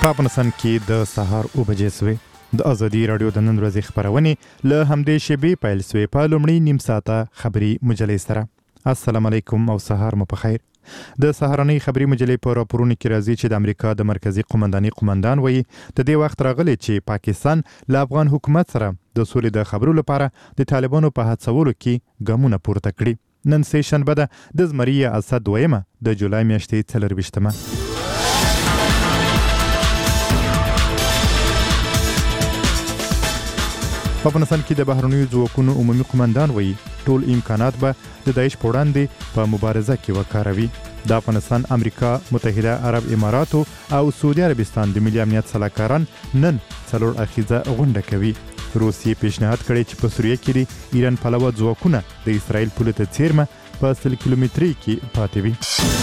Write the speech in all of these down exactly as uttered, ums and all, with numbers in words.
په افغانستان کې د سهار اوه بجې سوې د ازادي رادیو د نن ورځې خبرونه له همدې شیبې پیل سوې په لومړي نیم ساعته خبري مجلې سره. السلام علیکم او سهار مو په خیر. د سهارنۍ خبري مجلې په راپورونو کې راځي چې د امریکا د مرکزی قومنداني قومندان وایي د دې وخت راغلی چې پاکستان له افغان حکومت سره د سولې د خبرو لپاره د طالبانو په هڅولو کې ګامونه پورته کړي. نن سه شنبه ده د زمري اسد دویمه د جولای میاشتې څلرویشتمه. په افغانستان کې د بهرنیو ځواکونو عمومي قومندان وایي ټول امکانات به د داعش په وړاندې په مبارزه کې وکاروي. د افغانستان، امریکا متحده عرب اماراتو او سعودي عربستان د ملي امنیت سلاکاران نن څلور اخیزه غونډه کوي. روسیې پیشنهاد کړی چې په سوریه کې د ایران پلوه ځواکونه د اسرائیل پولې ته څیرمه په سل کیلومتري کې پاتې وي.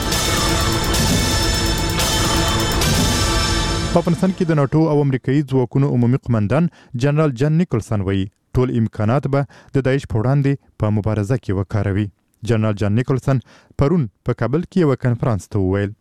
په افغانستان کې د ناټو او امریکایي ځواکونو عمومي قومندان جنرال جان نیکلسن وایي ټول امکانات به د داعش په وړاندې په مبارزه کې وکاروي. جنرال جان نیکلسن پرون په کابل کې یو کانفرنس ته وویل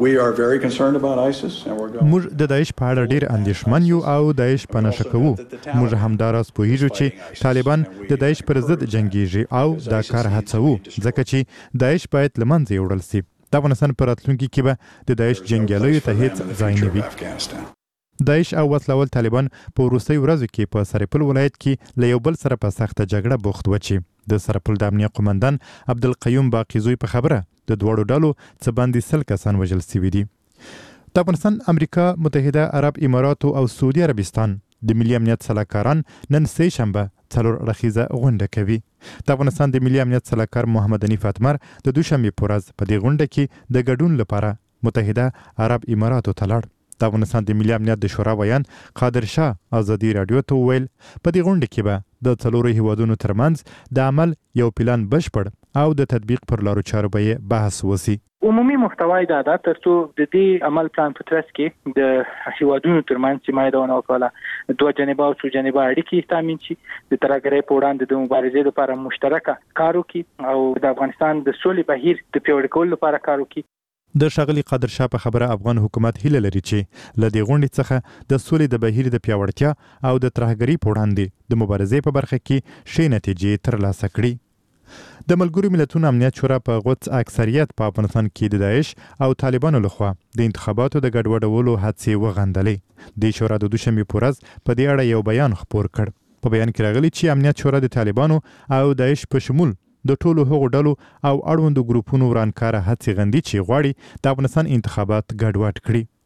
موږ د داعش په اړه ډیر اندېښمن یو او داعش په نشه کوو. موږ همداراز پوهیږو چې طالبان د داعش پر ضد جنګیږي او دا کار هڅوو ځکه چې داعش باید له منځه یوړل شي. د افغانستان په راتلونکي کې به د داعش جنګیالیو ته هیڅ ځای نه وي. داعش او وسلوال طالبان په وروستیو ورځو کې په سرپل ولایت کې له یو بل سره په سخته جګړه بوخت و چې د سرپل د امنیه قومندان عبدالقیوم باقیزوی په خبره د دواړو ډلو څه باندې سل کسان وژل شوي دي. د افغانستان، امریکا متحده عرب اماراتو او سعودي عربستان د ملي امنیت سلاکاران نن سه شنبه څلور اخیزه غونډه کوي. د افغانستان د ملي امنیت سلاکار محمد حنیف اتمر د دوشنبې په ورځ په دې غونډه کې د ګډون لپاره متحده عرب اماراتو ته لاړ. د افغانستان د ملي امنیت د شورا ویان قادر شاه ازادي رادیو ته وویل په دې غونډه کې به د څلورو هیوادونو ترمنځ د عمل یو پلان بشپړ او د تطبیق پر لارو چارو به بحث وسی. عمومي محتوای دا ده ترڅو د دې عمل پلان په ترڅ کې د هیوادونو ترمنځ چې مایدونه وکړه دوه جانبه او څو جانبه اړیکې تامین شي، د ترهګرۍ په وړاندې د مبارزې لپاره مشترکه کار وکړي او د افغانستان د سولې بهیر د پیاوړي کولو لپاره کار وکړي. د ښاغلي قادر شاه په خبره افغان حکومت هیله لري چې له دې غونډې څخه د سولې د بهیر د پیاوړتیا او د ترهګرۍ په وړاندې د مبارزې په برخه کې ښې نتیجې ترلاسه کړي. د ملګرو ملتونو امنیت شورا په غوڅ اکثریت په افغانستان کې د داعش او طالبانو لخوا د انتخاباتو د ګډوډولو هڅې وغندلې. د شورا د دوشنبې په ورځ په دې اړه یو بیان خپور کړ. په بیان کې راغلی چې امنیت شورا د طالبانو او داعش په شمول د ټولو هغو ډلو او اړوندو ګروپونو ورانکاره هڅې غندي چې غواړي د افغانستان انتخابات ګډوډ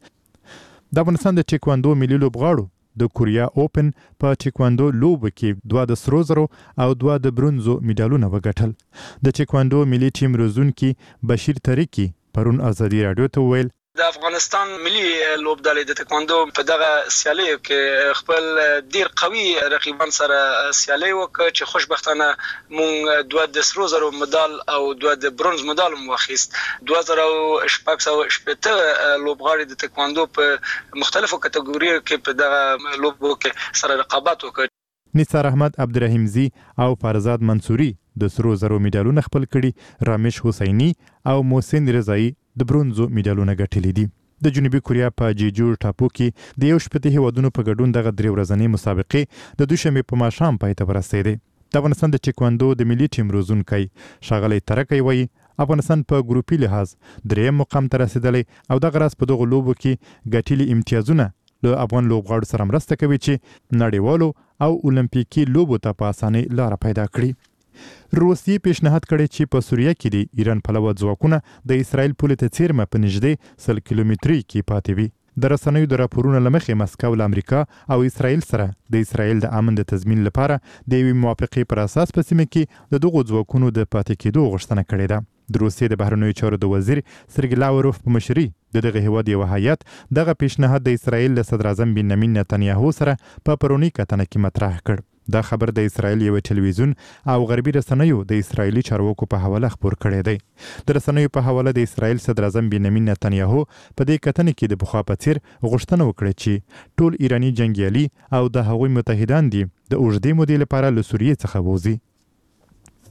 کړي. د افغانستان د ټیکواندو ملي لوبغاړو د کوریا اوپن په ټیکواندو لوبو کې دوه د سرو زرو او دوه د برونزو میډالونه وګټل. د ټیکواندو ملي ټیم روزونکي بشیر طریقي پرون ازادي رادیو ته وویل د افغانستان ملي لوبډلې د ټیکواندو په دغه سیالیو کې خپل ډیر قوي رقیبان سره سیالي وکړه چې خوشبختانه مونږ دوه د سرو زرو مډال او دوه د برونز مډال مو واخیست. دوه زره شپږ سوه شپږ لوبغاړي د ټیکواندو په مختلفو کټګوریو کې په دغه لوبو کې سره رقابت وکړ. نثار احمد عبدالرحیمزی او فرزاد منصوري د سرو زرو میډالونه خپل کړي. رامیش حسینی او محسن رضایی د برونزو میډالونه ګټلي دي. د جنوبي کوریا په جیجور ټاپو کې د یو شپږ هیوادونو په ګډون دغه درې ورځنۍ مسابقې د دوشنبې په ماښام پای ته ورسېدې. د افغانستان د ټیکواندو د ملي ټیم روزونکی ښاغلی ترکی وایي افغانستان په ګروپي لحاظ دریم مقام ته رسېدلی او دغه راز په دغو لوبو کې ګټلي امتیازونه له افغان لوبغاړو سره مرسته کوي چې نړیوالو او اولمپیکي لوبو ته په اسانۍ لاره پیدا کړي. روسیې پیشنهاد کړی چې په سوریه کې د ایران پلوه ځواکونه د اسرائیل پولې ته څیرمه په نږدې سل کیلومتري کې پاتې وي. د رسنیو د راپورونو له مخې مسکو له امریکا او اسرائیل سره د اسرائیل د امن د تضمین لپاره د یوې موافقې پر اساس په سیمه کې د دغو ځواکونو د پاتې کېدو غوښتنه کړې ده. د روسیې د بهرنیو چارو د وزیر سرګی لاوروف په مشري د دغه هیواد یو هیات دغه پیشنهاد د اسرائیل له صدر اعظم بنیامین نتنیاهو سره په پرونی کتنه کې مطرح کړ. دا خبر د اسرائیل یو ټلویزیون او غربي رسنیو د اسرائیلي چارواکو په حواله خبر کړی دی. د رسنیو په حواله د اسرائیل صدر اعظم بنیامین نتنیاهو په دې کتنې کې د پخوا په څیر غوښتنه وکړه چې ټول ایرانی جنګیالي او د هغوی متحدان دي د اوږدې مودې لپاره له سوریې څخه ووځي.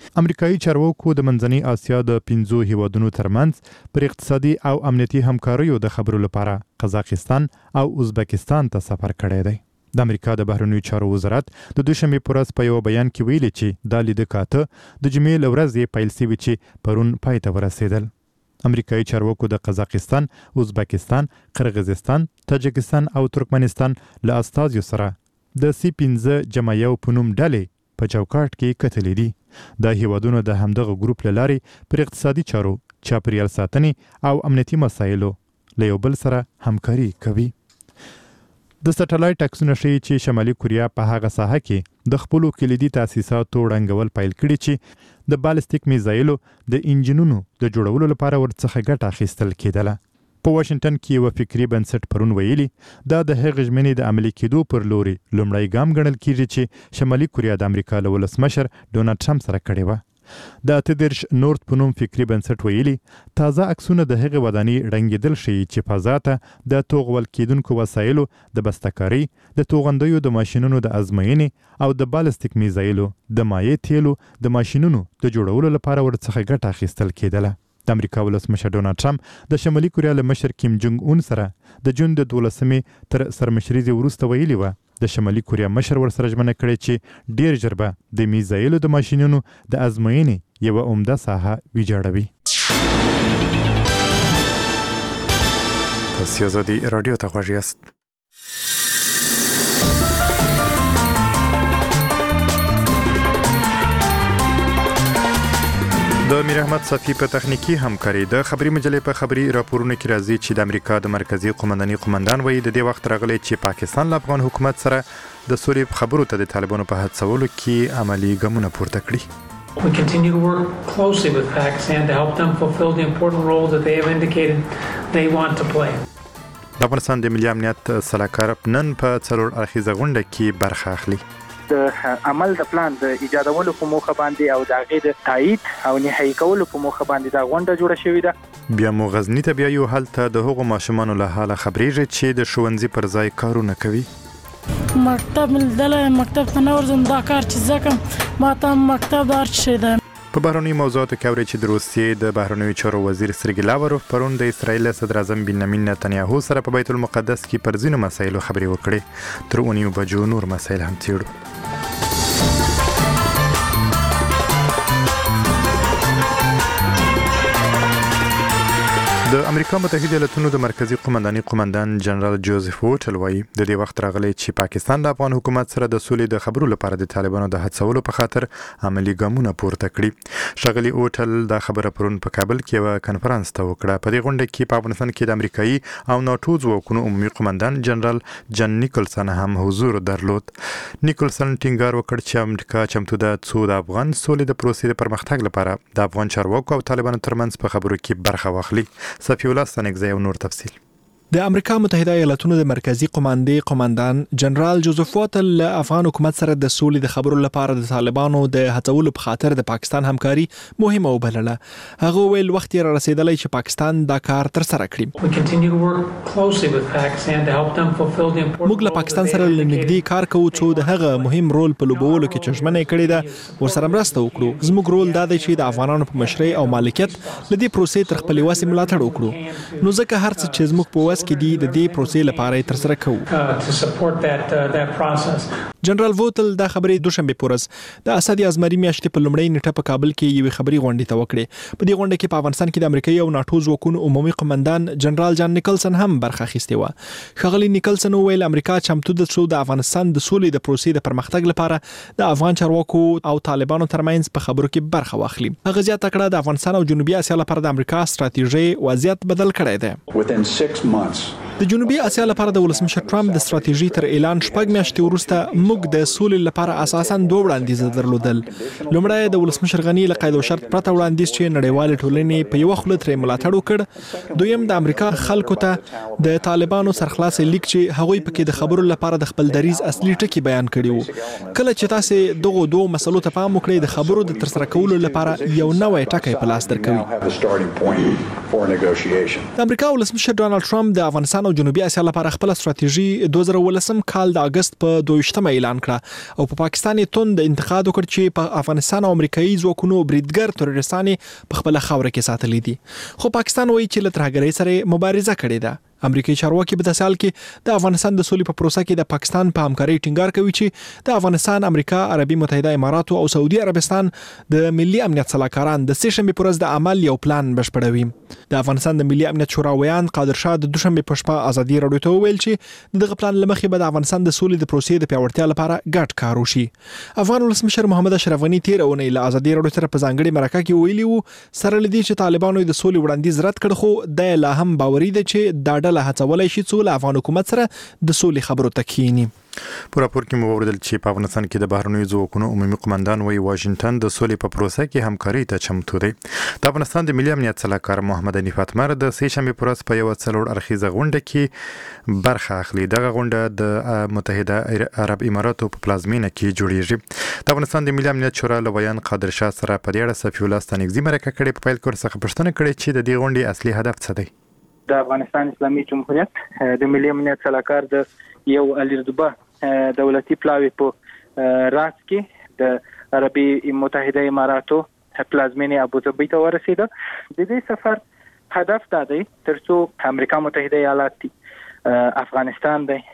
امریکایي چارواکو د منځنۍ اسیا د پنځو هیوادونو ترمنځ پر اقتصادي او امنیتي همکاریو د خبرو لپاره قزاقستان او ازبکستان ته سفر کړی دی. د امریکا د بهرنیو چارو وزارت د دوشنبې په ورځ په یو بیان کې ویلي چې دا لیده کاته د جمعې له ورځې پیل شوي چې پرون پای ته ورسېدل. امریکایي چارواکو د قزاقستان، ازبکستان، قرغیزستان، تاجکستان او ترکمنستان له استازیو سره د سی پنځه جمع یو په نوم ډلې په چوکاټ کې کتلې دي. دا هیوادونه د همدغه ګروپ له لارې پر اقتصادي چارو، چاپیریال ساتنې او امنیتي مسایلو له یو بل سره همکاري کوي. د سټلایټ عکسونه ښیي چې شمالي کوریا په هغه ساحه کې د خپلو کلیدي تاسیساتو ړنګول پیل کړي چې د بالستیک میزایلو د انجنونو د جوړولو لپاره ورڅخه ګټه اخیستل کېدله. په واشنگټن کې یو فکري بنسټ پرون ویلي دا د هغې ژمنې د عملي کېدو پر لوري لومړی ګام ګڼل کېږي چې شمالي کوریا د امریکا له ولسمشر ډونالډ ټرمپ سره کړې وه. د اته دېرش نورت په نوم فکري بنسټ ویلي تازه عکسونه د هغې ودانۍ ړنګېدل ښیي چې فضا ته د توغول کېدونکو وسایلو د بستهکارۍ، د توغندیو د ماشینونو د ازموینې او د بالستیک میزایلو د مایع تیلو د ماشینونو د جوړولو لپاره ورڅخه ګټه اخیستل کېدله. د امریکا ولسمشر ډونالډ ټرمپ د شمالي کوریا له مشر کیم جونګ اون سره د جون د دولسمې تر سرمشریزې وروسته ویلي وه د شمالي کوریا مشر ورسره ژمنه کړې چې ډیر ژر به د میزایلو د ماشینونو د ازموینې یوه عمده ساحه ویجاړوي. تاسو آزادي رادیو ته غوږ یاست. د میر احمد صفی په تخنیکی همکاري د خبري مجلې په خبري راپورونو کې راځي چې د امریکا د مرکزی قومنداني قومندان وایي د دې وخت راغلی چې پاکستان له افغان حکومت سره د سولې خبرو ته د طالبانو په هڅولو کې عملی ګامونه پورته کړي. We continue to work closely with Pakistan to help them fulfill the important role that they have indicated they want to play. د افغانستان د ملي امنیت سلاکار نن په څلور اړخیزه غونډه کې برخه اخلي. د عمل د پلان د ایجادولو په موخه باندې او د هغې د تایید او نهایی کولو په موخه باندې دا غونډه جوړه شوې ده. بیا مو غزني ته بیایو، هلته د هغو ماشومانو له حاله خبرېږي چې د ښوونځي پر ځای کارونه کوي. مکتب ملدله مکتب ته نه ورځم، دا کار چې زه کوم ما ته مکتب هر شی ده. په بهرنیو موضوعاتو کې اوري چې د روسیې د بهرنیو چارو وزیر سرګی لاوروف پرون د اسرایل صدر اعظم بنیامین نتنیاهو سره په بیت المقدس کې پر ځینو مسایلو خبرې وکړې. تر اونیو بجو نور مسایل هم څېړو. د امریکا متحده ایالاتونو د مرکزی قومنداني قومندان جنرال جوزف ووټل وایي د دې وخت راغلی چې پاکستان د افغان حکومت سره د سولې د خبرو لپاره د طالبانو د هڅولو په خاطر عملی ګامونه پورته کړي. ښاغلي ووټل دا خبره پرون په کابل کې یوه کنفرانس ته وکړه. په دې غونډه کې په افغانستان کې د امریکایي او ناټو ځواکونو عمومي قومندان جنرال جن نیکلسن هم حضور درلود. نیکلسن ټینګار وکړ چې امریکا چمتو ده څو د افغان سولې د پروسې د پرمختګ لپاره د افغان چارواکو او طالبانو ترمنځ په خبرو کې برخه واخلي. صفی الله ستنګزی او نور تفصیل. د امریکا متحده ایالاتونو د مرکزی قوماندې قومندان جنرال جوزف ووټل له افغان حکومت سره د سولې د خبرو لپاره د طالبانو د هڅولو په خاطر د پاکستان همکاري مهمه وبلله. هغه ویل وخت یې را رسیدلی چې پاکستان دا کار تر سره کړي. موږ له پاکستان سره لنږدې کار کوو څو د هغه مهم رول په لوبولو کې چې ژمنه کړې ده ورسره مرسته وکړو. زموږ رول دا دی چې د افغانانو په مشرۍ او مالکیت له دې پروسې تر خپلې وسې ملاتړ وکړو. نو ځکه هر څه چې زموږ په کې دی د دې پروسې لپاره تر سره کوو. جنرال ووټل دا خبرې دوشنبه پورز د اسد ازمري میاشتې په لومړۍ نیټه په کابل کې یوه خبري غونډه ته وکړه. په دې غونډه کې په افغانستان کې د امریکایي او ناټو ځواکونو عمومي قومندان جنرال جان نیکلسن هم برخه اخیستې و. ښاغلي نیکلسن وویل امریکا چمتو ده چې د افغانستان د سولې د پروسې د پرمختګ لپاره د افغان چارواکو او طالبانو ترمنځ په خبرو کې برخه واخلي. هغه زیاته کړه د افغانستان او جنوبي اسیا لپاره د امریکا ستراتیژي وضعیت بدل کړی دی. د جنوبي اسیا لپاره د ولسمشر ټرمپ د ستراتیژي تر اعلان شپږ میاشتې وروسته موږ د سولې لپاره اساساً دوه وړاندیز درلودل. لومړی د ولسمشر غني له قید او شرط پرته وړاندیز چې نړیوال ټولنې په یو خله ترې ملاتړ وکړ. دویم د امریکا خلکو ته د طالبانو سرخلاص لیک چې هغوی پکې د خبرو لپاره د خپل دریز اصلي ټکی بیان کړي وو. کله چې تاسو دغه دوه مسلو ته پام وکړئ د خبرو د ترسره کولو لپاره یو نوې ټکی په لاس درکوي. د امریکا ولسمشر ډونالډ ټرمپ د افغانستان افغانستان او جنوبي اسیا لپاره خپل ستراتیژي دوه زره ولسم کال د اگست په دویشتمه اعلان کړه او په پاکستان یې توند انتقاد وکړ چې په افغانستان او امریکایي ځواکونو بریدګر تروریستان په خپل خاوره کې ساتلي دي. خو پاکستان وایي چې له ترهګرۍ سره مبارزه کړې ده. امریکایي چارواکي په داسې حال کې د افغانستان د سولې په پروسه کې د پاکستان په همکارۍ ټینګار کوي چې د افغانستان، امریکا، عربي متحده اماراتو او سعودي عربستان د ملي امنیت صلاحکاران د سه شنبې پر ورځ د عمل یو پلان بشپړوي. د افغانستان د ملي امنیت شورا ویان قادر شاه د دوشنبې په شپه ازادي راډیو ته وویل چې دغه پلان لمخې به د افغانستان د سولې د پروسې د پیاوړتیا لپاره ګډ کار وشي. افغان ولسمشر محمد اشرف غني تیر اونۍ له ازادي راډیو سره په ځانګړي مرکه کې ویلي وو سره لدی چې طالبانو د سولې وړاندیز رد کړ، خو د لا هم باوري ده چې دا ډله هڅولای شي څو له افغان حکومت سره د سولې خبرو ته کښیني. په راپور کې مو وویل چې په افغانستان کې د بهرنیو ځواکونو عمومي قومندان وایي واشنگټن د سولې په پروسه کې همکاري ته چمتو دی. د افغانستان د ملي امنیت صلاحکار محمد حنیف اتمر د سه شنبې پر ورځ په یو څلور اړخیزه غونډه کې برخه اخلي. دغه غونډه د متحده عرب اماراتو په پلازمینه کې جوړیږي. د افغانستان د ملي امنیت شورا لویان قادر شاه سره په دې اړه صفي الله ستانکزي مرکه کړې. په پیل کې ورڅخه پوښتنه کړې چې د دې غونډې اصلي هدف څه دی. د افغانستان اسلامي جمهوریت د ملي امنیت صلاحکار د یو الیردوبه دولتي پلاوی په راس کې د عربي متحده اماراتو پلازمینه ابوظبي ته ورسېده. د دې سفر هدف دا دی ترڅو امریکا متحده ایالات افغانستان دی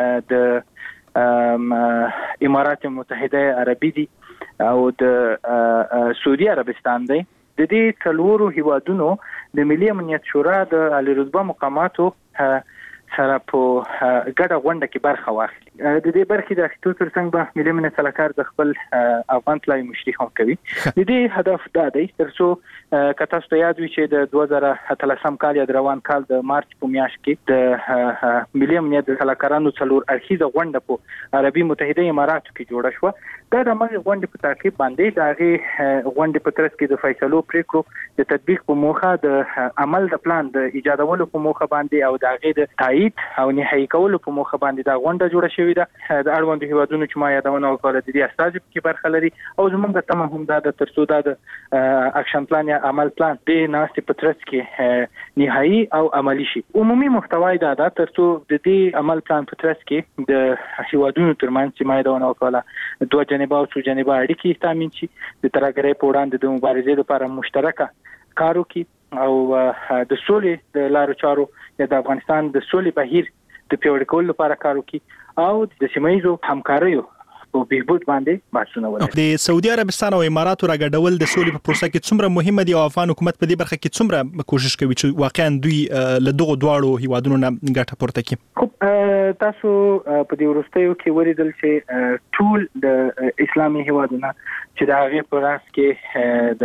د امارات متحده عربي دي او د سعودي عربستان دی. د دې څلورو هیوادونو د ملي امنیت شورا د الیردوبه مقاماتو سره په ګډه غونډه کې برخه واخلي. د دې برخې د اخیستو ترڅنګ به ملي امنیت صلاحکار د خپل افغان پلاوي مشري هم کوي. د دې هدف دا دی ترڅو که تاسو ته یاد وي چې د دوه زره اتلسم کال یا د روان کال د مارچ په میاشت کې د ملي امنیت صلاحکارانو څلور اړخیزه غونډه په عربي متحده اماراتو کې جوړه شوه. دا د مغه غونډې په تعقیب باندې د هغه غونډې په ترڅ کې د فیصلو پریکړو د تطبیق په موخه د عمل د پلان د ایجادولو په موخه باندې او د هغه د تایید او نهایی کولو په موخه باندې دا غونډه جوړه شوې ده. د اړوند هیوادونو چې ما یادونه وکړه د دې استازي کې برخه لري او زموږ د تمه هم دا د ترڅو دا د اکشن پلان یا عمل پلان به ناستې په ترڅ کې نهایی او عملی شي. عمومي محتوای دا ده ترڅو د دې عمل پلان په ترڅ کې د هیوادونو ترمنځ چې ما یادونه وکړه دوه جانبه او څو جانبه اړیکې تامین شي، د ترهګرۍ په وړاندې د مبارزې لپاره مشترکه کار وکړي او د سولې د لارو چارو یا د افغانستان د سولې بهیر د پیاوړي کولو لپاره کار وکړي او د سیمایي همکاریو په بهبود باندې بحثونه وکړي. د سعودي عربستان او اماراتو راګډول د سولې په پروسه کې څومره مهمه دي او افغان حکومت په دې برخه کې څومره کوشش کوي چې واقعا دوی له دغه دواړو هیوادونو نه ګټه پورته کړي؟ خو تاسو په دې وروستیو کې ولیدل چې ټول د اسلامي هیوادونو چې د هغه په راس کې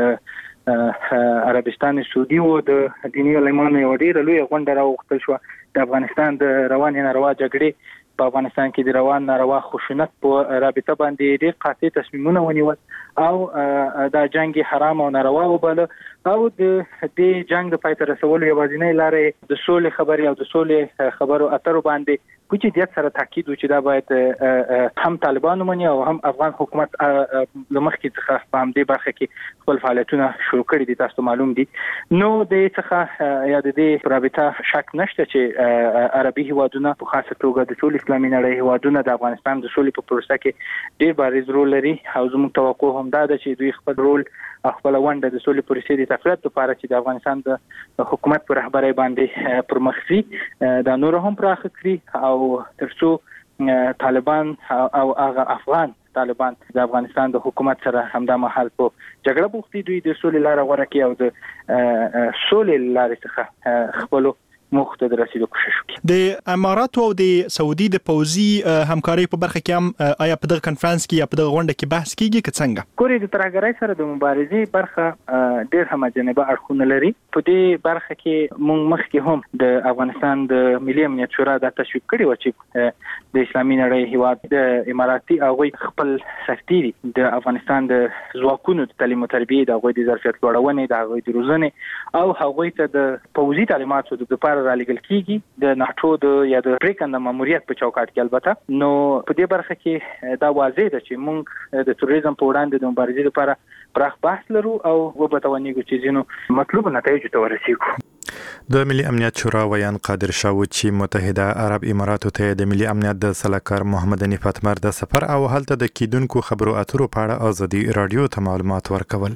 د عربستان سعودي او د دیني علمانو یو ډیر لوی غونډه راوغوښتل شو. د افغانستان د روان ناروا جګړې په افغانستان کې د روان ناروا خشونت په رابطه باندې ډېر قاطع تصمیمونه ونیول او دا جنگ حرام او ناروا وباله او د دې جنگ د پای ته رسولو یوازینۍ لارې د سولې خبرې او د سولې خبرو اترو باندې کوم چې د سره تاکید و چې دا باید هم طالبان ومني او هم افغان حکومت لمخکې څخه په همدې برخه کې خپل فعالیتونه شروع کړي دي. تاسو معلوم دي نو د څخه یا د دې رابطه شک نشته چې عربي هیوادونه په خاصه توګه د ټول اسلامي نړۍ هیوادونه د افغانستان د سولې په پروسه کې ډېر بارز رول لري او زموږ توقع هم دا ده چې دوی خپل رول خپل ونده د سولې پروسې د تفریط لپاره چې د افغانستان د حکومت پر رهبرۍ باندې پرمخ وي دا نور هم پراخ کړي او ترڅو طالبان او هغه افغان طالبان د افغانستان د حکومت سره همدا مهال په جګړه بوختي دوی د سولې لار غوړه کوي او د سولې لارې څخه خپل مخته د رسیدو کوشش وکړي. د اماراتو او د سعودي د پوځي همکارۍ په برخه کې هم آیا په دغه کانفرنس کې یا په دغه غونډه کې بحث کیږي که څنګه؟ کورې د ترهګرۍ سره د مبارزې برخه ډېر همجانبه اړخونه لري. په دې برخه کې موږ مخکې هم د افغانستان د ملي امنیت شورا د تشویق کړي و چې د اسلامي نړۍ هیواد د اماراتي هغوی خپل سرتیري د افغانستان د ځواکونو د تعلیم او تربیې د هغوی د ظرفیت لوړونې د هغوی د روزنې او هغوی ته د پوځي تعلیماتو د لپاره رالیږل کیږي د ناټو د یا د پریکنده ماموریت په چوکاټ کې. البته نو په دې برخه کې دا واضح ده چې موږ د تروریزم په وړاندې د مبارزې لپاره پراخ بحث لرو او وبتوانیږو چې زینو مطلوب نتایج ته ورسیږو. د ملي امنیت شورا ویان قادر شاه چې متحده عرب اماراتو ته د ملي امنیت د سلاکار محمد حنیف اتمر د سفر او هلته د کیدونکو خبرو اترو په اړه ازادي رادیو ته معلومات ورکول.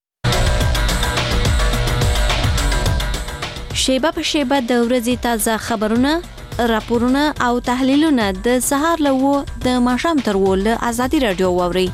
شیبه په شیبه د ورځې تازه خبرونه، راپورونه او تحلیلونه د سهار له د ماښام تر ول ازادي رادیو واوري.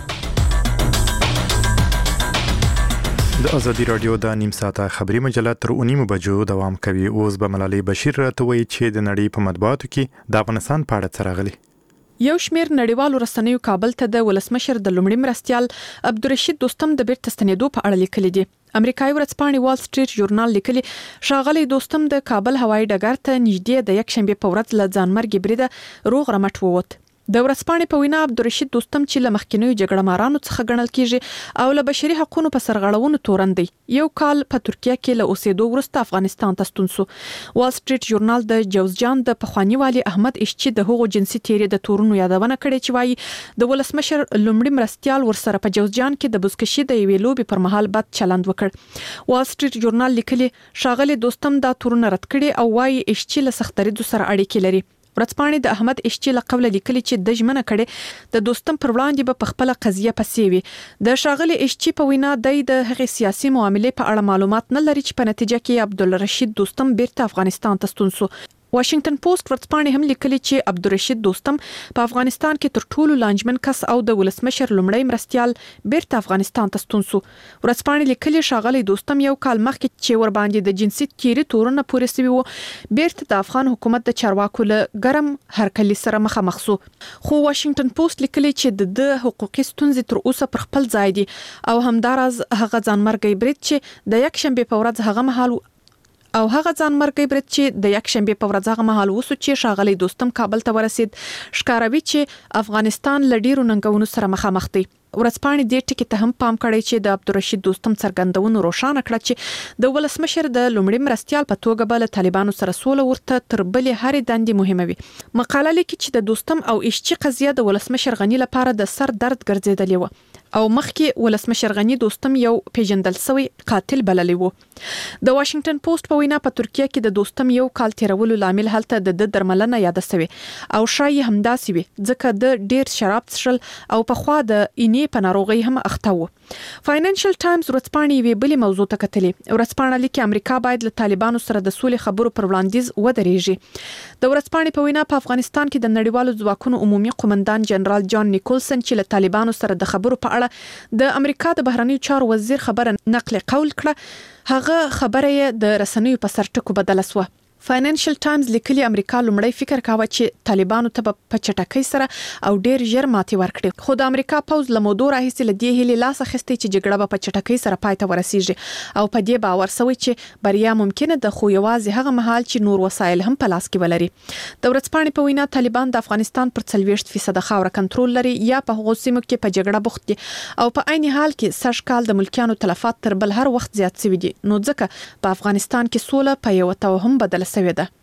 د ازادي رادیو د نیم ساعته خبري مجله تر اونیمو بجو دوام کوي. اوس به ملالۍ بشیر راته وایي چې د نړۍ په مطبوعاتو کې د افغانستان په اړه څه راغلي. یو شمیر نړیوالو رسنیو کابل ته د ولسمشر د لومړي مرستیال عبدالرشید دوستم د بیرته ستنېدو په اړه لیکلي دي. امریکایي ورځپاڼې وال سټریټ ژورنال لیکلي ښاغلی دوستم د کابل هوایي ډګر ته نږدې د یک شنبه په ورځ له ځانمرګي بریده روغ رمټ ووت. د ورځپاڼې په وینا عبدالرشید دوستم چې له مخکینیو جګړه مارانو څخه ګڼل کیږي او له بشري حقوقو په سرغړونو تورن دی، یو کال په ترکیه کې له اوسېدو وروسته افغانستان ته ستون شو. وال سټریټ ژورنال د جوزجان د پخوانی والي احمد اشچی د هغو جنسي تیری د تورونو یادونه کړې چې وایي د ولسمشر لومړي مرستیال ورسره په جوزجان کې د بزکشي د یوې لوبې پر مهال بد چلند وکړ. وال سټریټ ژورنال لیکلي ښاغلی دوستم دا تورونه رد کړي او وایي اشچی له سختریدو سره اړیکې لري. ورځپاڼې د احمد اشچی له قوله لیکلي چې د ژمنه کړي د دوستم پر وړاندې به په خپل قضیه پسې وي. د ښاغلي اشچی په وینا د هغې سیاسي معاملې په اړه معلومات نه لري چې په نتیجه کې عبدالرشید دوستم بیرته افغانستان ته ستون شو. واشنگټن پوسټ ورځپاڼې هم لیکلي چې عبدالرشید دوستم په افغانستان کې تر ټولو لانجمن کس او د ولسمشر لومړی مرستیال بیرته افغانستان ته ستون شو. ورځپاڼې لیکلي ښاغلی دوستم یو کال مخکې چې ور باندې د جنسي تیری تورونه پورې سوي وو، بیرته د افغان حکومت د چارواکو له ګرم هرکلي سره مخامخ شو. خو واشنگټن پوسټ لیکلي چې د حقوقي ستونزې تر اوسه پر خپل ځای دي او همداراز هغه ځانمرګي برید چې د یک شنبه په ورځ هغه مهال او هغه ځانمرګي برید چې د یک شنبه په ورځ هغه مهال وسو چې ښاغلی دوستم کابل ته ورسید ښکاروي چې افغانستان له ډیرو ننګونو سره مخامخ دی. ورځپاڼې دې ټکي ته هم پام کړی چې د عبدالرشید دوستم څرګندونو روښانه کړه چې د ولسمشر د لومړي مرستیال په توګه به له طالبانو سره سوله ورته تر بلې هرې دندې مهمه وي. مقاله لیکي چې د دوستم او اشچی قضیه د ولسمشر غنی لپاره د سر درد ګرځېدلې و او مخکې ولسمشر غنی دوستم یو پیژندل شوی قاتل بللی وو. د واشنگټن پوسټ په وینا په ترکیه کې د دوستم یو کال تیرولو لامل هلته د درملنه یاد شوی او شایي همداسې وي ځکه د ډیر شراب څښل او په خوا د اینې په ناروغي هم اخته وو. فاینانشل ټایمز ورځپاڼې یوې بلې موضوع ته کتلې. ورځپاڼه لیکي امریکا باید له طالبانو سره د سولې خبرو پر وړاندیز ودرېږي. د ورځپاڼې په وینا په افغانستان کې د نړیوالو ځواکونو عمومي قومندان جنرال جان نیکولسن چې له طالبانو سره د خبرو په اړه د امریکا د بهرنیو چارو وزیر خبره نقل قول کړه، هغه خبره یې د رسنیو په سر ټکو بدله شوه. فاینانشل ټایمز لیکلي امریکا لومړی فکر کاوه چې طالبانو ته په چټکۍ سره او ډیر ژر ماتې ورکړي، خو د امریکا پوز له مودو راهیسې له دې هیلې لاس اخیستی چې جګړه به په چټکۍ سره پای ته ورسیږي او په دې باور شوی چې بریا ممکنه ده، خو یوازې هغه مهال چې نور وسایل هم په لاس کې ولري. د ورځپاڼې په وینا طالبان د افغانستان پر څلوېښت فیصد خاوره کنټرول لري یا په هغو سیمو کې په جګړه بوخت دي او په عین حال کې سږ کال د ملکیانو تلفات تر بل هر وخت زیات شوي دي، نو ځکه په افغانستان کې سوله په یو توهم بدله شوې ده.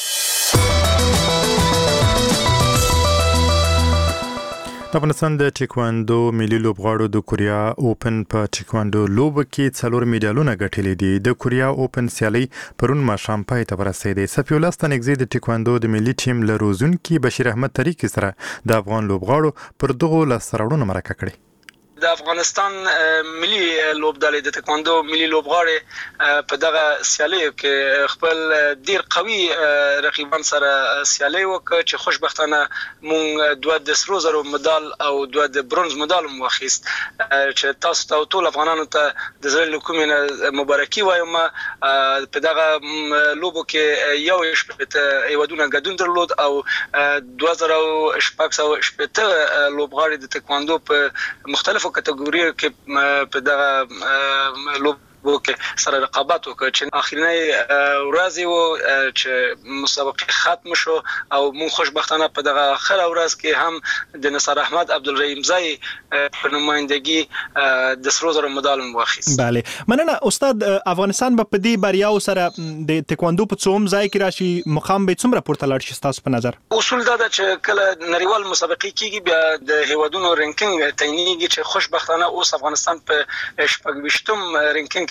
د افغانستان د ټیکواندو ملي لوبغاړو د کوریا اوپن په ټیکواندو لوبه کې څلور میډالونه ګټلي دي. د کوریا اوپن سیالي پرون ماښام پای ته ورسېدې. صفي الله ستانکزی د ټیکواندو د ملي ټیم له روزونکي بشیر احمد طریقې سره د افغان لوبغاړو پر دغو لاسته راوړنو مرکه کړې. د افغانستان ملي لوبډلې د تکواندو ملي لوبغاړي په دغه سیالیو کې خپل ډیر قوي رقیبان سره سیالي وکړه چې خوشبختانه مونږ دوه د سرو زرو مډال او دوه د برونز مډال مو واخیست، چې تاسو ته ټول افغانانو ته د زړه له کومې مبارکي وایم. په دغه لوبو کې یو شپږ ایوادونه ګډون درلود او دوه زره شپږ سوه شپږ لوبغاړي د تکواندو په مختلفو کټګوریو کې په دغه لوب وکړه سره رقابت وکړه چې اخرنۍ ورځ و چې مسابقه ختم شو او مون خوشبختانه په دغه اخر ورځ کې هم د نصر احمد عبدالرحیم زای په نمائندګي د سرو زرو مډال واخیست. بله مننه استاد. افغانستان په دې بریاو سره د تکواندو په څوم ځای کې راشي مقام به څومره پورته لاړ شي تاسو په نظر؟ اصول دا چې کله نړیوال مسابقه کیږي بیا د هیوادونو رینکینګ تعینېږي چې خوشبختانه اوس افغانستان په شپږ ویشتم رینکینګ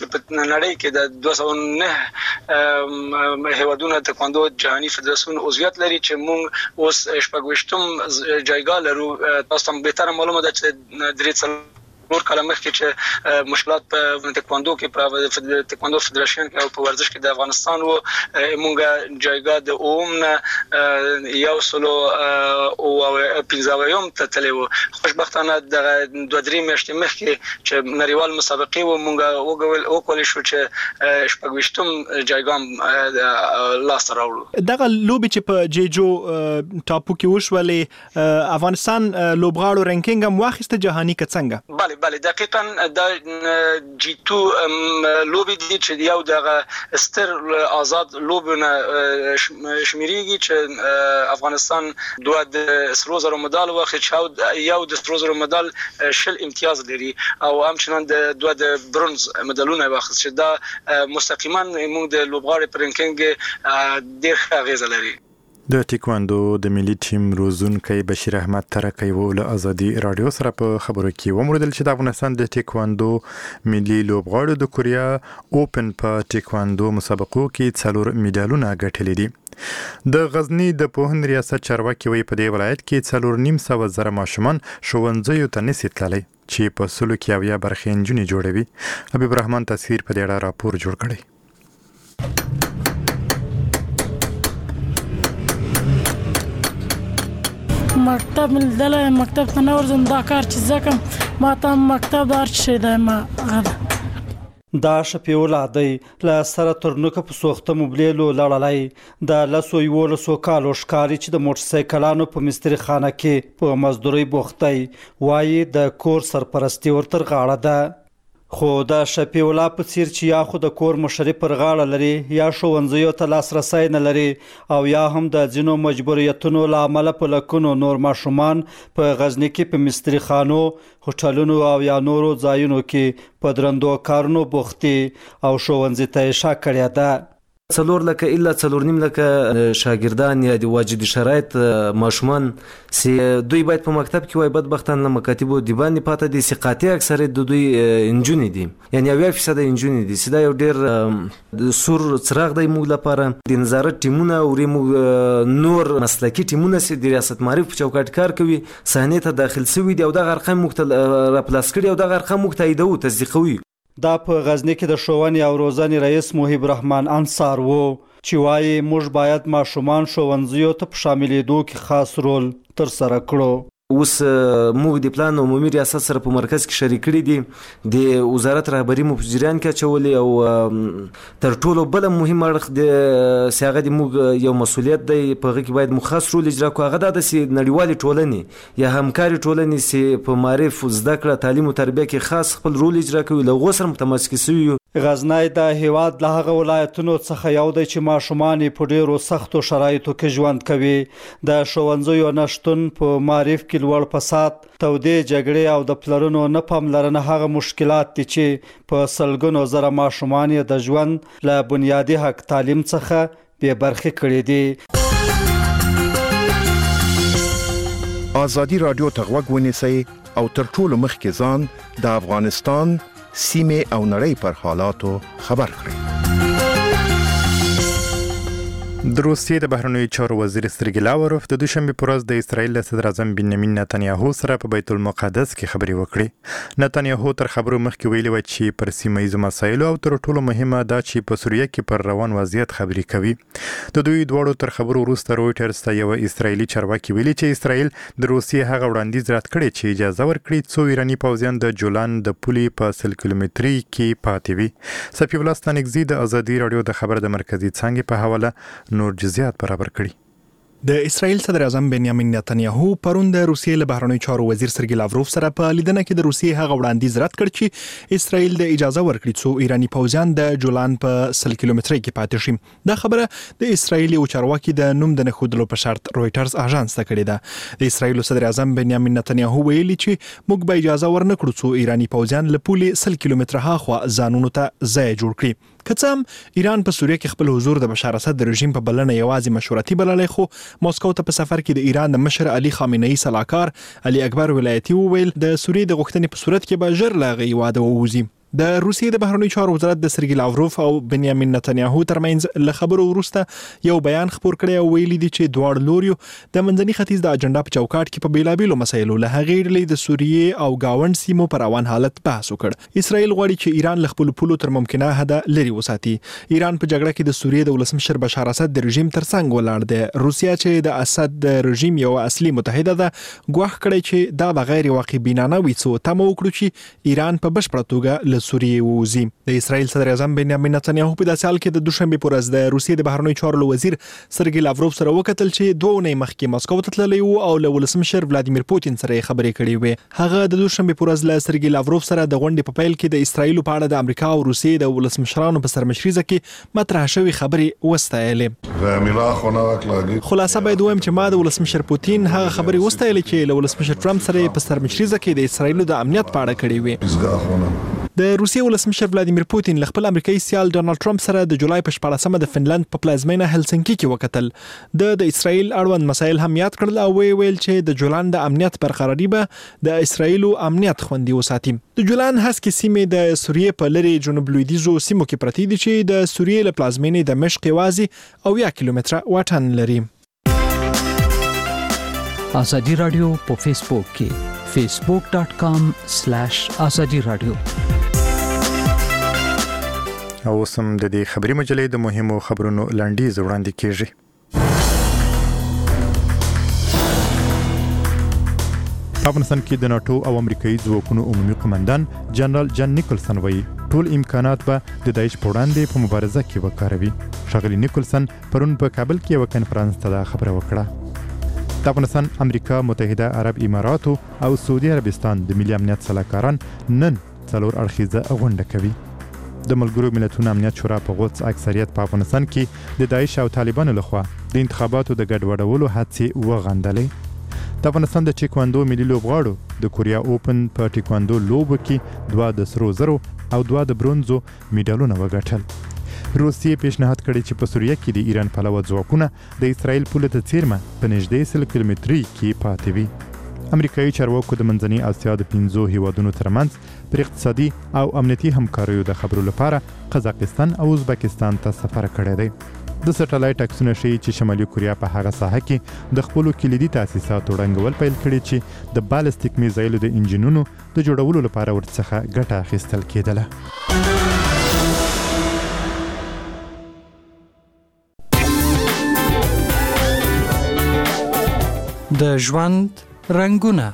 چې په نړۍ کې د دوه سوه نه هیوادونو تکواندو جهاني فدراسیون عضویت لري چې موږ اوس شپږ ویشتم جایګه لرو. تاسو ته به تر معلومه ده چې درې نور کله مخکې چې مشکلات په تکواندو کې په تکواندو فدراسیون کې او په ورزش کې د افغانستان وو موږ جایګه د اوم یو سلو او پنځاویم ته تللی وو. خوشبختانه د دوه درې میاشتې مخکې چې نړیوال مسابقې وو موږ وکولای شو چې شپږ ویشتم جایګه لاسته راوړو. دغه لوبې چې په جیجو ټاپو کې وشولې افغانستان لوبغاړو رینکینګ هم واخیسته جهاني که څنګه؟ بله بله دقیقاً د جی تو لوبې دي چې یو دغه ستر آزاد لوبونه شمیرېږي چې افغانستان دوه د سرو زرو مډال واخیست، یو د سرو زرو مډال شل امتیاز لري او همچنان د دوه د برونز مډالونه واخیست چې دا مستقیما موږ د لوبغاړو پر رینکینګ ډېر ښه اغیزه لري. د ټیکواندو د ملي ټیم روزونکی بشیر احمد ترکی و له ازادي رادیو سره په خبرو کې وموندل چې د افغانستان د ټیکواندو ملي لوبغاړو د کوریا اوپن په ټیکواندو مسابقو کې څلور میډالونه ګټلي دي. د غزنی د پوهن ریاست چارواکي وی په دې ولایت کې څلور نیم سوه زره ماشومان ښوونځیو ته نشي تللی چې په سلو کې اویا برخې نجونې جوړوي. حبیب الرحمن تصویر په دې اړه راپور جوړ کړی. مکتب ملدل مکتب ته نه ورځم دا کار چې ځکه ما ته مکتب دار شي دی ما غدا دا شپیول عادی له سره ترنوکه په سوخته مبلیلو لړلای د لسو یولسو کالو ښکاری چې د موټر سایکلانو په مستری خانه کې په مزدوري بوختای وایي د کور سرپرستی ورتر غاړه ده. خو د شپیولا په څیر چې یا خو د کور مشري پر غاړه لري یا ښوونځیو ته لاسرسی نه لري او یا هم د ځینو مجبوریتونو له امله په لکونو نور ماشومان په غزني کې په مستری خانو، هوټلونو او یا نورو ځایونو کې په درندو کارونو بوختي او ښوونځي ته شا کړی ده. څلور لکه الا څلور نیم لکه شاګردان یا د واجد شرایط ماشومان سي دوی باید په مکتب کې وای بدبختانه مکاتبو دی باندې پاته دي سي قاطع اکثر د دوی انجونی دي یعنی اویا فیصد انجونی دي سدا یو ډیر سور څراغ دی موږ لپاره د نظارت ټیمونه او نور مسلکی ټیمونه سي د ریاست معرف په چوکاټ کار کوي صحنه ته داخل سوي دی او د غرقه مختل راپلاس کړي او د غرقه مختایده او تصدیقوي. دا په غزنی کې د ښوونې او روزنې رئیس محب الرحمن انصار وو چې وایي موږ باید ماشومان ښوونځیو ته په شاملېدو کې خاص رول ترسره کړو. اوس موږ د پلان عمومي ریاست سره په مرکز کې شریک کړي دي د وزارت رهبری مو په جریان کې چولې او تر ټولو بل مهم اړخ د سیاغه د موږ یو مسولیت دی په هغه کې باید مخصص رول اجرا کوو. هغه د نړیوالې ټولنې یا همکاري ټولنې سي په معرف زده کړه تعلیم او تربیه کې خاص خپل رول اجرا کوي له غوسر متماسک سوي. غزنی د هیواد له هغه ولایتونو څخه یو دی چې ماشومان په ډیرو سختو شرایطو کې ژوند کوي. د ښوونځیو نشتون په معرف کې لوړ فساد، تودې جګړې او د پلرونو نه پاملرنه هغه مشکلات دي چې په سلګونو زره ماشومان د ژوند له بنیادي حق تعلیم څخه بې برخې کړي دي. ازادي رادیو ته غوږ ونیسئ او تر ټولو مخکې ځان د افغانستان سیمه او نړۍ پر حالاتو خبر کړئ. د روسیې د بهرنیو چارو وزیر سرګی لاوروف د دوشنبه پر ورځ د اسرایل صدر اعظم بنیامین نتنیاهو سره په بیت المقدس کې خبرې وکړې. نتنیاهو تر خبرو مخکې ویلي و چې پر سیمه ییزو مسایلو او تر ټولو مهمه دا چې په سوریه کې پر روان وضعیت خبرې کوي. د دوی دواړو تر خبرو وروسته رويټرز ته یو اسرایلی چارواکي ویلي چې اسرایل د روسیې هغه وړاندیز رد کړی چې اجازه ورکړي څو ایرانی پوځیان د جولان د پولې په سل کیلومتري کې پاتې وي. صفی الله ستانکزی د ازادي رادیو د خبر د مرکزی څنګه په حواله نور جزئیات برابر کړي. د اسرائیل صدر اعظم بنیامین نتنیاهو پرون د روسیې له بهرنیو چارو وزیر سرګی لاوروف سره په لیدنه کې د روسیې هغه وړاندیز رد کړ چې اسرائیل د اجازه ورکړي څو ایرانی پوځیان د جولان په سل کیلومتري کې پاتې شي. دا خبره د اسرائیل او چارواکي د نوم د نخودلو په شرط رويټرز اژانس ته کړې ده. د اسرائیل صدر اعظم بنیامین نتنیاهو ویلي چې موږ به اجازه ورنکړو څو ایرانی پوځیان له پولې سل کیلومتره هاخوا ځانونو ته ځای جوړ کړي. کڅم ایران په سوریه کې خپل حضور د بشار اسد د رژیم په بلنه یوازې مشورتي بللای، خو ماسکو ته په سفر کې د ایران د مشر علي خامنه‌ای صلاحکار علي اکبر ولایتي وویل د سوریې د غوښتنې په صورت کې به ژر لاغي واده ووزي. د روسیې د بهرنیو چارو وزارت د سرګی لاوروف او بنیامین نتنیاهو ترمنځ له خبرو وروسته یو بیان خپور کړی او ویلي دي چې دواړه لوریو د منځني ختیځ د اجنډا په چوکاټ کې په بیلابیلو مسایلو له هغې ډلې د سوریې او گاوند سیمو پر روان حالت بحث وکړ. اسرائیل غواړي چې ایران له خپل پولو تر ممکنه حد لري وساتي. ایران په جګړه کې د سوریې د ولسمشر بشار اسد د رژیم ترڅنګ ولاړ دی. روسیا چې د اسد د رژیم یو اصلي متحده ده ګواښ کړی چې دا بغیر واقع بینانه وي څو تم وکړو چې ایران په بشپړه توګه له سوریې ووځي. د اسرائیل صدر اعظم بنیامین نتنیاهو په داسې حال کې د دوشنبه پر ورځ د روسیې د بهرنیو چارو وزیر سرګی لاوروف سره وکتل چې دوه اونۍ مخکې مسکو ته تللی و او له ولسمشر ولادیمیر پوتین سره خبرې کړې وې. هغه د دوشنبه پر ورځ له سرګی لاوروف سره د غونډې په پیل کې د اسرائیل په اړه د امریکا او روسیې د ولسمشرانو په سرمشريزه کې مطرح شوی خبرې وستایلې. خلاصه باید وایم چې ما د ولسمشر پوتین هغه خبرې وستایلې چې له ولسمشر ټرمپ سره په سرمشريزه کې د اسرائیل د امنیت په اړه کړې وې. د روسیې ولسمشر ولادیمیر پوتین له خپل امریکایي سیال ډونالد ټرمپ سره د جولای په شپاړسمه د فنلند په پلازمینه هلسنکي کې وکتل. د د اسرائیل اړوند مسایل هم یاد کړل او ویل چې د جولان د امنیت برقراري به د اسرائیل امنیت خوندي وساتي. د جولان هسکې سیمې د سوریې په لری جنوب لویدیځو سیمو کې پرتې دي چې د سوریې له پلازمینې د مشق یوازې او یا کیلومتره واټن لري. ازادي رادیو په فیسبوک کې facebook dot com slash azadi radio. او سم د دې خبري مجلې د مهمو خبرونو لاندې وړاندې کیږي. افغانستان کې د ناتو او امریکایي ځواکونو عمومي قومندان جنرال جان نیکلسن وایي ټول امکانات به د داعش په وړاندې په مبارزه کې وکاروي. ښاغلي نیکلسن پرون په کابل کې یو کنفرانس ته خبره وکړه. د افغانستان، امریکا متحده عرب اماراتو او سعودي عربستان د ملي امنیت سلاکاران نن څلور اړخیزه غونډه کوي. د ملګرو ملتونو امنیت شورا په غوڅ اکثریت په افغانستان کې د داعش او طالبانو لخوا د انتخاباتو د ګډوډولو هڅې وغندلې. د افغانستان د ټیکواندو ملي لوبغاړو د کوریا اوپن په ټیکواندو لوبو کې دوه د سرو زرو او دوه د برونزو میډالونه وګټل. روسیې پیشنهاد کړی چې په سوریه کې د ایران پلوه ځواکونه د اسرائیل پوله ته څیرمه په نږدې سل کیلومتري کې پاتې وي. امریکایي چارواکو د منځني اسیا د پنځو هیوادونو ترمنځ پر اقتصادي او امنیتي همکاریو د خبرو لپاره قزاقستان او ازبکستان ته سفر کړی دی. د سټلایټ عکسونه ښیي چې شمالي کوریا په هغه ساحه کې د خپلو کلیدي تاسیساتو ړنګول پیل کړي چې د بالستیک میزایلو د انجینونو د جوړولو لپاره ورڅخه ګټه اخیستل کېدله. د ژوند رنگونه.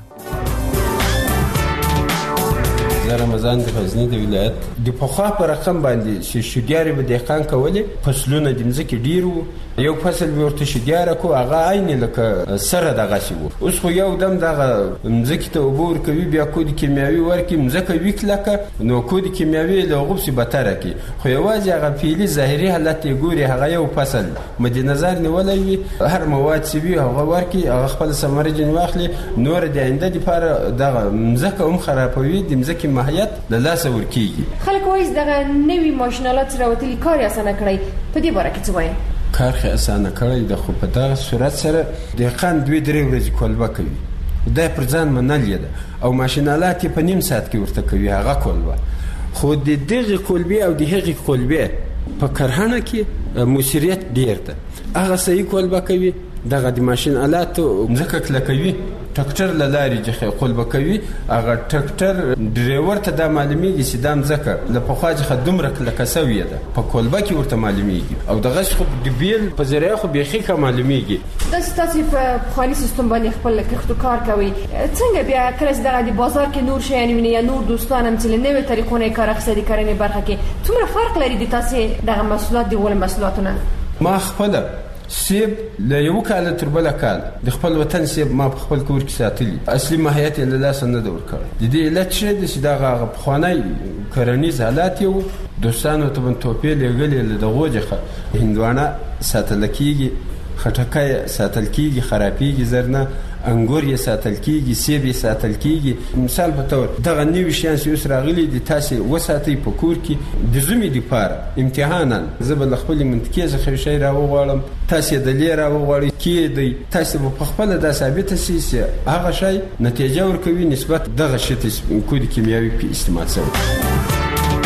زه رمضان د غزنی د ولایت د پخوا په رقم باندې چې شډیارې به دهقان کولې فصلونه د مځکې ډیر وو. یو فصل به ورته شډیاره کو هغه عین لکه سره دغسې وو. اوس خو یو دم دغه مځکې ته اوبه ورکوي بیا کود کیمیاوي ورکړي مځکه وي کلکه نو کود کیمیاوي له هغو پسې بتره کړي. خو یوازې هغه فعلي ظاهري حالت یې ګوري هغه یو فصل مد نظر نیولی وي هر مواد چې وي هغه ورکړي هغه خپله ثمره ځینې واخلي نور د آینده دپاره دغه مځکه هم خرابوي د مځکې ماهیت له لاسه ورکیږي. خلک وایي دغه نوي ماشینالات چې راوتلي کار یې اسانه کړی په دې باره کې څه وایي؟ کار خې اسانه کړی د خو په دغه صورت سره دهقان دوې درې ورځې کولبه کوي دا پر ځان منلې ده او ماشینالات یې په نیم ساعت کې ورته کوي هغه کولبه. خو د دغې کولبې او د هغې کولبې په کرهڼه کې مؤثریت ډېر ده. هغه صحیح کولبه کوي دغه د ماشین آلاتو مځکه کلکوي ټکټر له لارې چې قلبه کوي هغه ټکټر ډریور ته دا معلومیږي چې دا مځکه له پخوا څخه دومره کلکه سوې ده په قلبه کې ورته معلومیږي او دغه خو د بیل په ذریعه خو بیخي ښه معلومیږي. داسې تاسې په پخواني سیستم باندې خپل کښتو کار کوئ څنګه بیا کله چې دغه د بازار کې نور شیان وینئ یا نور دوستان هم چې له نویو طریقو نه یې کار اخیستی د کرنې برخه کې څومره فرق لري د تاسې دغه محصولات د غوره محصولاتو نه؟ ما خپله سیب له یو کال تر بل کال د خپل وطن سیب ما په خپل کور کې ساتلی اصلي ماهیت یې له لاسه نه ده ورکړی. د دې علت څه دی چې دغه پخوانی کرنیز حالات یو دوستانو ته به توپې لېږلې له دغو څخه هندوانه ساتل کېږي خټکی ساتل کېږي خرابېږي زر نه انګور یې ساتل کېږي سیب یې ساتل کېږي. مثال په طور دغه نوي شیان چې اوس راغلي دي تاسې وساتئ په کور کې د ژمي دپاره امتحانا زه به له خپلې منطقې څخه یو شی راوغواړم تاسې یې دلې راوغواړئ کېږدئ تاسې به په خپله دا ثابته شي چې هغه شی نتیجه ورکوي نسبت دغه شي ته کود کیمیاوي پې استعمال شوی.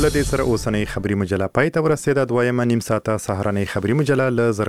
لدې سره اوسنۍ خبري مجله پای ته ورسېده. دویمه نیم ساعته سهارنۍ خبري مجله له